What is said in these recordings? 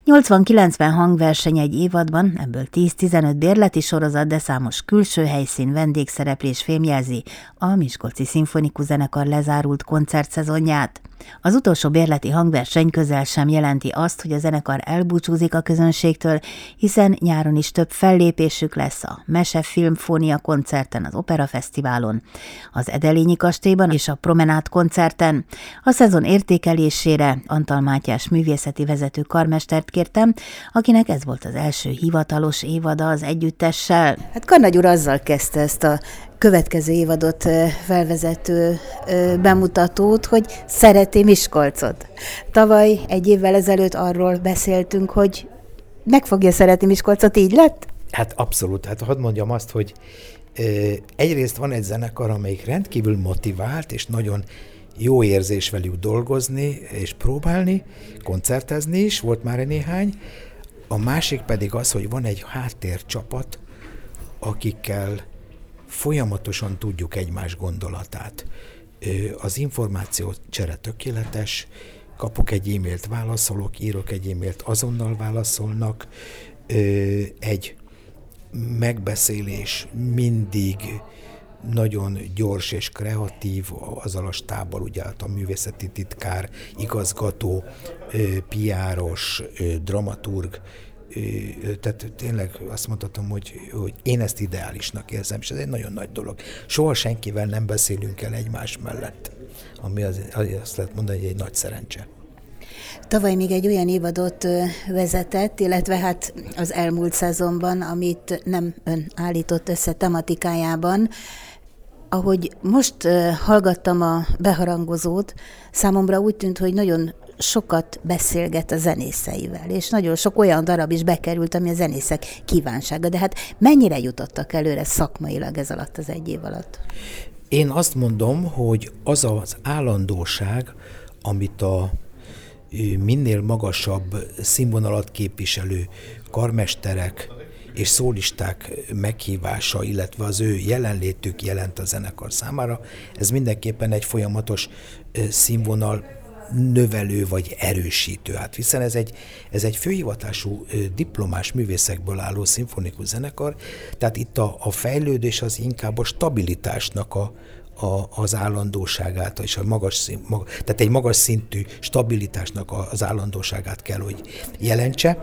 80-90 hangverseny egy évadban, ebből 10-15 bérleti sorozat, de számos külső helyszín, vendégszereplés fémjelzi a Miskolci Szimfonikus Zenekar lezárult koncertszezonját. Az utolsó bérleti hangverseny közel sem jelenti azt, hogy a zenekar elbúcsúzik a közönségtől, hiszen nyáron is több fellépésük lesz a Mesefilmfónia koncerten, az Operafesztiválon, az Edelényi kastélyban és a Promenád koncerten. A szezon értékelésére Antal Mátyás művészeti vezető karmestert kértem, akinek ez volt az első hivatalos évada az együttessel. Hát Karnagy úr azzal kezdte ezt a következő évadot felvezető bemutatót, hogy szereti Miskolcot. Tavaly, egy évvel ezelőtt arról beszéltünk, hogy meg fogja szeretni Miskolcot, így lett? Hát abszolút. Hát hadd mondjam azt, hogy egyrészt van egy zenekar, amelyik rendkívül motivált, és nagyon jó érzés velük dolgozni, és próbálni, koncertezni is, volt már néhány. A másik pedig az, hogy van egy háttércsapat, akikkel folyamatosan tudjuk egymás gondolatát. Az információcsere tökéletes, kapok egy e-mailt, válaszolok, írok egy e-mailt, azonnal válaszolnak. Egy megbeszélés mindig nagyon gyors és kreatív, azzal a stábbal, ugye a művészeti titkár, igazgató, PR-os, dramaturg, tehát tényleg azt mondhatom, hogy én ezt ideálisnak érzem, és ez egy nagyon nagy dolog. Soha senkivel nem beszélünk el egymás mellett, ami azt lehet mondani, hogy egy nagy szerencse. Tavaly még egy olyan évadot vezetett, illetve hát az elmúlt szezonban, amit nem ön állított össze tematikájában. Ahogy most hallgattam a beharangozót, számomra úgy tűnt, hogy nagyon sokat beszélget a zenészeivel, és nagyon sok olyan darab is bekerült, ami a zenészek kívánsága. De hát mennyire jutottak előre szakmailag ez alatt az egy év alatt? Én azt mondom, hogy az az állandóság, amit a minél magasabb színvonalat képviselő karmesterek és szólisták meghívása, illetve az ő jelenlétük jelent a zenekar számára, ez mindenképpen egy folyamatos színvonal növelő vagy erősítő. Hát hiszen ez egy főhivatású diplomás művészekből álló szimfonikus zenekar, tehát itt a fejlődés az inkább a stabilitásnak az állandóságát, és tehát egy magas szintű stabilitásnak az állandóságát kell, hogy jelentse,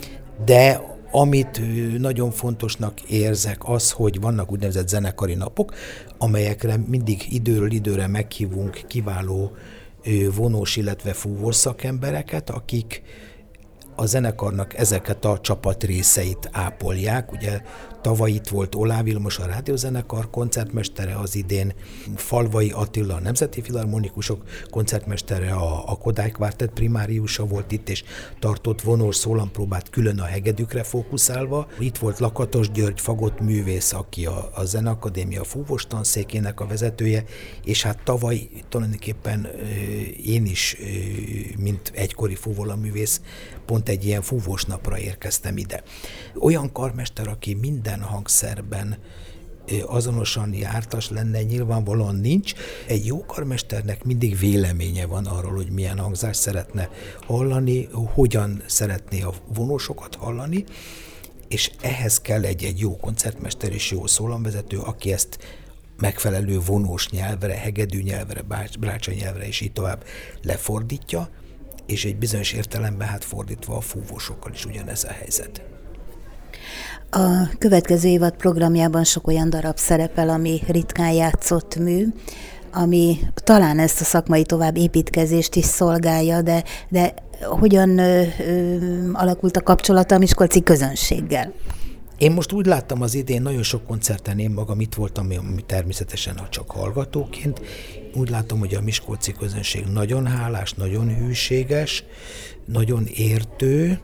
de amit nagyon fontosnak érzek az, hogy vannak úgynevezett zenekari napok, amelyekre mindig időről időre meghívunk kiváló vonós, illetve fúvós szakembereket, akik a zenekarnak ezeket a csapatrészeit ápolják. Ugye tavaly itt volt Oláh Vilmos, a rádiózenekar koncertmestere, az idén Falvai Attila, a Nemzeti Filharmonikusok koncertmestere, a Kodály Kvártett primáriusa volt itt, és tartott vonós szólampróbát külön a hegedűkre fókuszálva. Itt volt Lakatos György, fagott művész, aki a Zeneakadémia fúvós tanszékének a vezetője, és hát tavaly tulajdonképpen én is, mint egykori fúvolaművész, pont egy ilyen fúvós napra érkeztem ide. Olyan karmester, aki minden hangszerben azonosan jártas lenne, nyilvánvalóan nincs. Egy jó karmesternek mindig véleménye van arról, hogy milyen hangzást szeretne hallani, hogyan szeretné a vonósokat hallani, és ehhez kell egy jó koncertmester és jó szólamvezető, aki ezt megfelelő vonós nyelvre, hegedű nyelvre, brácsa nyelvre és így tovább lefordítja, és egy bizonyos értelemben hát fordítva a fúvósokkal is ugyanez a helyzet. A következő évad programjában sok olyan darab szerepel, ami ritkán játszott mű, ami talán ezt a szakmai továbbépítkezést is szolgálja, de hogyan alakult a kapcsolata a miskolci közönséggel? Én most úgy láttam az idén, nagyon sok koncerten én magam itt voltam, ami természetesen csak hallgatóként. Úgy látom, hogy a miskolci közönség nagyon hálás, nagyon hűséges, nagyon értő.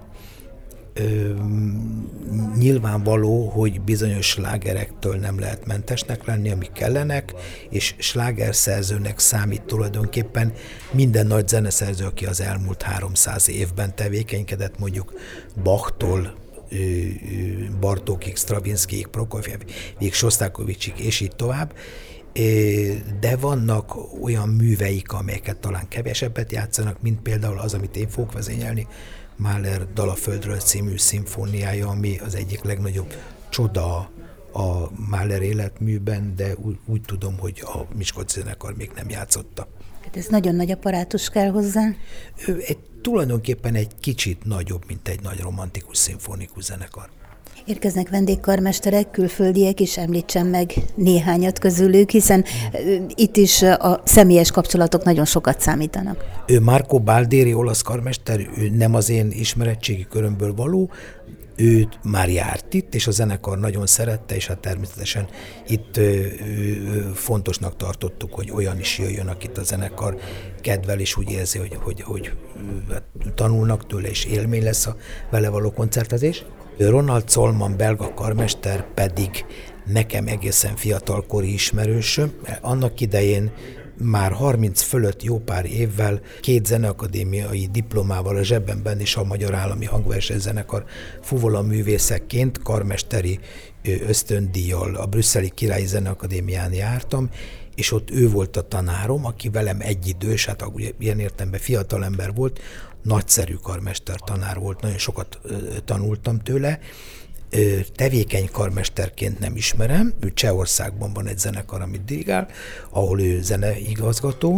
Nyilvánvaló, hogy bizonyos slágerektől nem lehet mentesnek lenni, amik kellenek, és slágerszerzőnek számít tulajdonképpen minden nagy zeneszerző, aki az elmúlt 300 évben tevékenykedett, mondjuk Bachtól Bartókig, Stravinskijig, Prokofjevig, Sosztákovicsig, és így tovább, de vannak olyan műveik, amelyeket talán kevesebbet játszanak, mint például az, amit én fogok vezényelni, Mahler Dal a földről című szimfóniája, ami az egyik legnagyobb csoda a Mahler életműben, de úgy tudom, hogy a Miskolci zenekar még nem játszotta. Ez nagyon nagy apparátus kell hozzá? Tulajdonképpen egy kicsit nagyobb, mint egy nagy romantikus szimfonikus zenekar. Érkeznek vendégkarmesterek, külföldiek is, említsen meg néhányat közülük, hiszen itt is a személyes kapcsolatok nagyon sokat számítanak. Marco Balderi, olasz karmester, ő nem az én ismeretségi körömből való, ő már járt itt, és a zenekar nagyon szerette, és hát természetesen itt fontosnak tartottuk, hogy olyan is jöjjön, akit a zenekar kedvel, és úgy érzi, hogy tanulnak tőle, és élmény lesz a vele való koncertezés. Ronald Zollman, belga karmester pedig nekem egészen fiatalkori ismerősöm. Annak idején már 30 fölött jó pár évvel 2 zeneakadémiai diplomával a zsebemben és a Magyar Állami Hangversenyzenekar fuvola művészekként karmesteri ösztöndíjjal a Brüsszeli Királyi Zeneakadémián jártam, és ott ő volt a tanárom, aki velem egyidős, hát ilyen értelemben fiatalember volt, nagyszerű karmester tanár volt, nagyon sokat tanultam tőle. Tevékeny karmesterként nem ismerem, ő Csehországban van egy zenekar, amit dirigál, ahol ő zeneigazgató,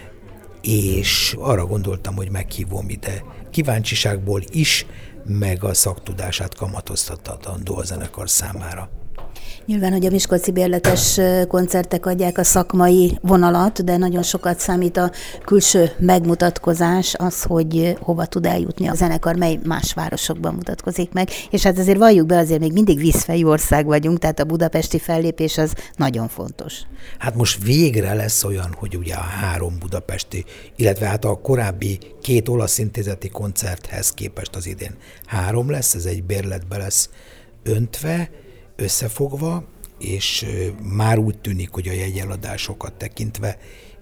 és arra gondoltam, hogy meghívom ide kíváncsiságból is, meg a szaktudását kamatoztatandó a zenekar számára. Nyilván, hogy a miskolci bérletes koncertek adják a szakmai vonalat, de nagyon sokat számít a külső megmutatkozás, az, hogy hova tud eljutni a zenekar, mely más városokban mutatkozik meg. És hát azért valljuk be, azért még mindig vízfejű ország vagyunk, tehát a budapesti fellépés az nagyon fontos. Hát most végre lesz olyan, hogy ugye a 3 budapesti, illetve hát a korábbi 2 olasz intézeti koncerthez képest az idén 3 lesz, ez egy bérletbe lesz öntve, összefogva, és már úgy tűnik, hogy a jegyeladásokat tekintve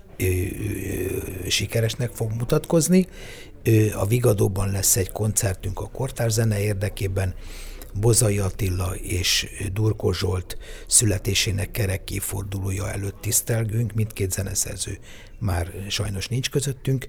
sikeresnek fog mutatkozni. A Vigadóban lesz egy koncertünk a kortárs-zene érdekében, Bozai Attila és Durko Zsolt születésének kerek évfordulója előtt tisztelgünk, mindkét zeneszerző már sajnos nincs közöttünk,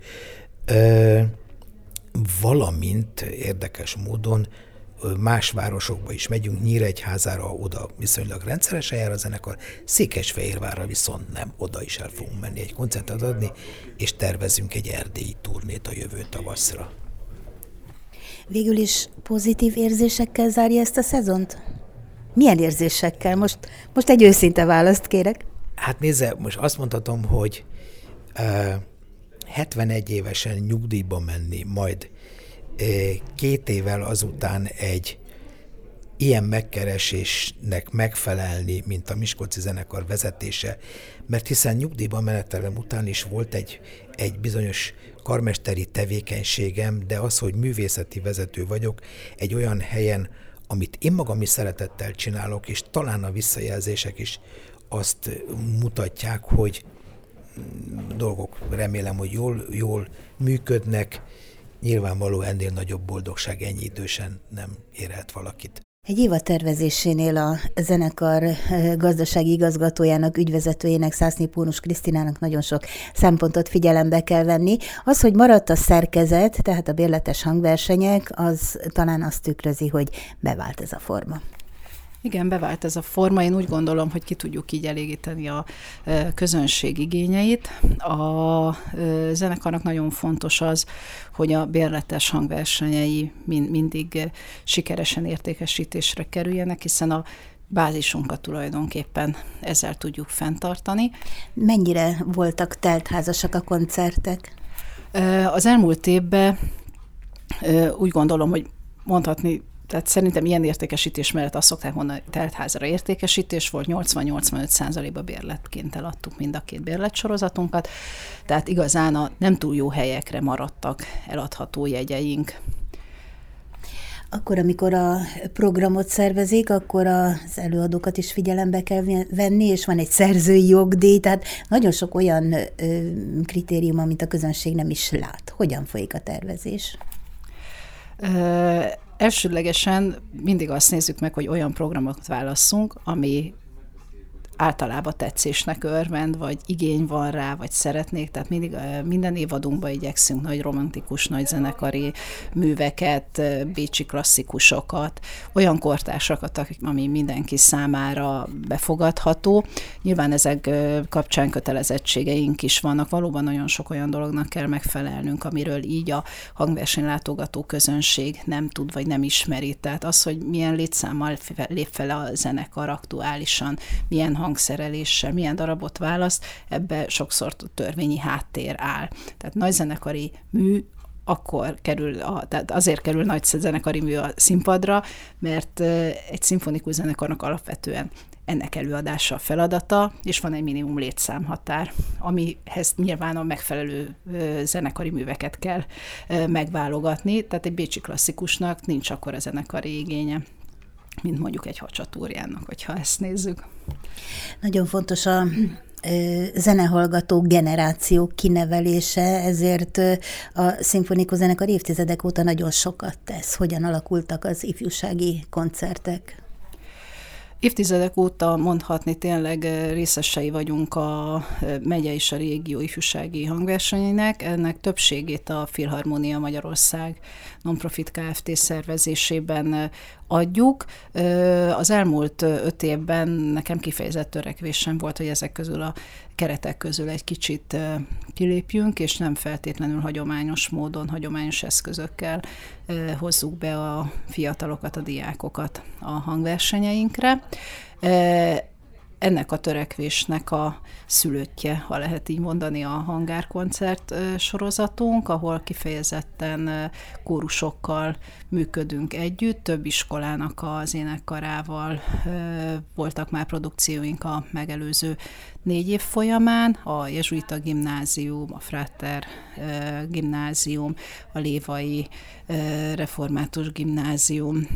valamint érdekes módon más városokba is megyünk, Nyíregyházára, oda viszonylag rendszeresen jár a zenekar, Székesfehérvárra viszont nem, oda is el fogunk menni egy koncertet adni, és tervezünk egy erdélyi turnét a jövő tavaszra. Végül is pozitív érzésekkel zárja ezt a szezont? Milyen érzésekkel? Most egy őszinte választ kérek. Hát nézze, most azt mondhatom, hogy 71 évesen nyugdíjba menni, majd 2 évvel azután egy ilyen megkeresésnek megfelelni, mint a Miskolci zenekar vezetése, mert hiszen nyugdíjba menetelem után is volt egy bizonyos karmesteri tevékenységem, de az, hogy művészeti vezető vagyok, egy olyan helyen, amit én magam is szeretettel csinálok, és talán a visszajelzések is azt mutatják, hogy dolgok remélem, hogy jól működnek. Nyilvánvaló ennél nagyobb boldogság ennyi idősen nem érhet valakit. Egy évad tervezésénél a zenekar gazdasági igazgatójának, ügyvezetőjének, Szászné Pónus Krisztinának nagyon sok szempontot figyelembe kell venni. Az, hogy maradt a szerkezet, tehát a bérletes hangversenyek, az talán azt tükrözi, hogy bevált ez a forma. Igen, bevált ez a forma. Én úgy gondolom, hogy ki tudjuk így elégíteni a közönség igényeit. A zenekarnak nagyon fontos az, hogy a bérletes hangversenyei mindig sikeresen értékesítésre kerüljenek, hiszen a bázisunkat tulajdonképpen ezzel tudjuk fenntartani. Mennyire voltak teltházasak a koncertek? Az elmúlt évben úgy gondolom, hogy mondhatni, tehát szerintem ilyen értékesítés mellett azt szokták mondani, hogy teltházra értékesítés volt, 80-85%-ba bérletként eladtuk mind a 2 bérletsorozatunkat, tehát igazán a nem túl jó helyekre maradtak eladható jegyeink. Akkor, amikor a programot szervezik, akkor az előadókat is figyelembe kell venni, és van egy szerzői jogdíj, tehát nagyon sok olyan kritérium, amit a közönség nem is lát. Hogyan folyik a tervezés? Elsődlegesen mindig azt nézzük meg, hogy olyan programot válasszunk, ami általában tetszésnek örvend, vagy igény van rá, vagy szeretnék, tehát mindig minden évadunkban igyekszünk nagy romantikus, nagy zenekari műveket, bécsi klasszikusokat, olyan kortársakat, ami mindenki számára befogadható. Nyilván ezek kapcsán kötelezettségeink is vannak, valóban nagyon sok olyan dolognak kell megfelelnünk, amiről így a hangversenylátogató közönség nem tud, vagy nem ismeri. Tehát az, hogy milyen létszámmal lép fel a zenekar aktuálisan, milyen hangszereléssel, milyen darabot választ, ebbe sokszor törvényi háttér áll. Tehát nagyzenekari mű akkor tehát azért kerül nagy zenekari mű a színpadra, mert egy szimfonikus zenekarnak alapvetően ennek előadása a feladata, és van egy minimum létszámhatár, amihez nyilván a megfelelő zenekari műveket kell megválogatni, tehát egy bécsi klasszikusnak nincs akkora zenekari igénye, mint mondjuk egy Hacsatúrjának, hogyha ezt nézzük. Nagyon fontos a zenehallgató generációk kinevelése, ezért a szimfonikus zenekar évtizedek óta nagyon sokat tesz. Hogyan alakultak az ifjúsági koncertek? Évtizedek óta mondhatni tényleg részesei vagyunk a megye és a régió ifjúsági hangversenyének. Ennek többségét a Filharmonia Magyarország non-profit Kft. Szervezésében adjuk. Az elmúlt 5 évben nekem kifejezett törekvésem volt, hogy ezek közül a keretek közül egy kicsit kilépjünk, és nem feltétlenül hagyományos módon, hagyományos eszközökkel hozzuk be a fiatalokat, a diákokat a hangversenyeinkre. Ennek a törekvésnek a szülöttje, ha lehet így mondani, a hangárkoncert sorozatunk, ahol kifejezetten kórusokkal működünk együtt, több iskolának az énekkarával voltak már produkcióink a megelőző 4 év folyamán, a Jezsuita Gimnázium, a Frater Gimnázium, a Lévai Református Gimnázium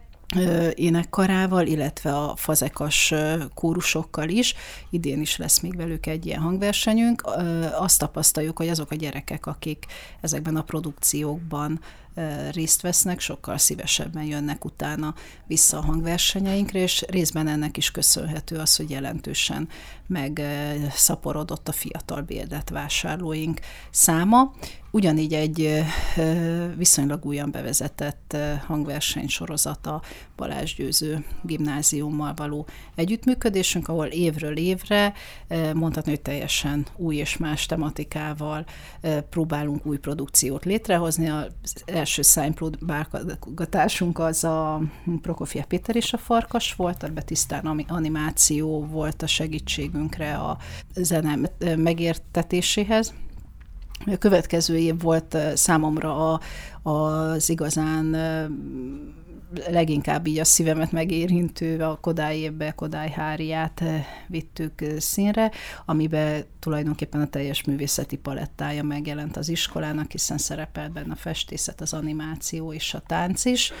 énekkarával, illetve a fazekas kórusokkal is. Idén is lesz még velük egy ilyen hangversenyünk. Azt tapasztaljuk, hogy azok a gyerekek, akik ezekben a produkciókban részt vesznek, sokkal szívesebben jönnek utána vissza a hangversenyeinkre, és részben ennek is köszönhető az, hogy jelentősen megszaporodott a fiatal bérlet vásárlóink száma. Ugyanígy egy viszonylag újan bevezetett hangversenysorozat a Balázs Győző Gimnáziummal való együttműködésünk, ahol évről évre, mondhatni, hogy teljesen új és más tematikával próbálunk új produkciót létrehozni. Az első szájpróbálgatásunk az a Prokofiev Péter és a Farkas volt, ebben tisztán animáció volt a segítségünkre a zene megértetéséhez. A következő év volt számomra az igazán leginkább így a szívemet megérintő, a Kodály évbe, Kodály Háriát vittük színre, amiben tulajdonképpen a teljes művészeti palettája megjelent az iskolának, hiszen szerepelt benne a festészet, az animáció és a tánc is.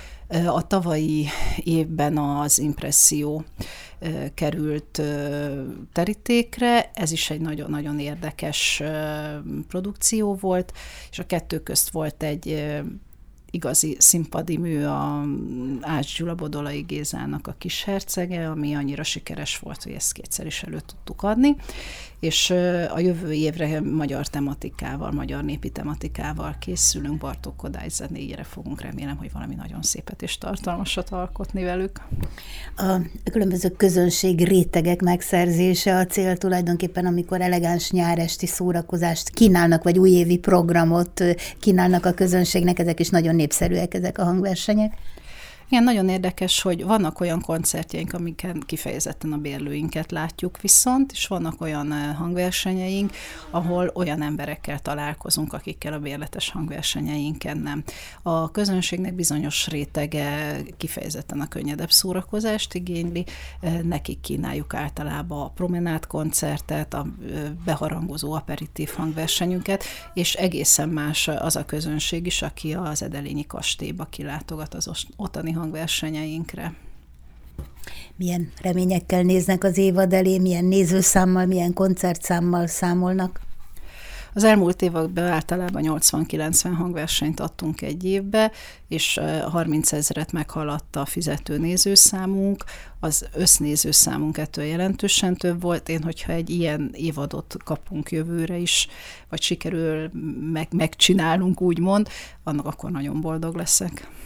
A tavalyi évben az impresszió került terítékre, ez is egy nagyon-nagyon érdekes produkció volt, és a kettő közt volt egy igazi színpadi mű, a Ács Gyula Bodolai Gézának a Kishercege, ami annyira sikeres volt, hogy ezt 2-szer is elő tudtuk adni, és a jövő évre magyar tematikával, magyar népi tematikával készülünk, Bartók Kodály zenéjére fogunk, remélem, hogy valami nagyon szépet és tartalmasat alkotni velük. A különböző közönség rétegek megszerzése a cél tulajdonképpen, amikor elegáns nyáresti szórakozást kínálnak, vagy újévi programot kínálnak a közönségnek, ezek is nagyon népszerűek, ezek a hangversenyek. Igen, nagyon érdekes, hogy vannak olyan koncertjeink, amiken kifejezetten a bérlőinket látjuk viszont, és vannak olyan hangversenyeink, ahol olyan emberekkel találkozunk, akikkel a bérletes hangversenyeinken nem. A közönségnek bizonyos rétege kifejezetten a könnyedebb szórakozást igényli, nekik kínáljuk általában a promenádkoncertet, a beharangozó aperitív hangversenyünket, és egészen más az a közönség is, aki az Edelényi kastélyba kilátogat az ottani hangversenyeinkre. Milyen reményekkel néznek az évad elé, milyen nézőszámmal, milyen koncertszámmal számolnak? Az elmúlt években általában 80-90 hangversenyt adtunk egy évbe, és 30 000-et meghaladta a fizető nézőszámunk, az össznézőszámunk ettől jelentősen több volt. Hogyha egy ilyen évadot kapunk jövőre is, vagy sikerül megcsinálunk, úgymond, annak akkor nagyon boldog leszek.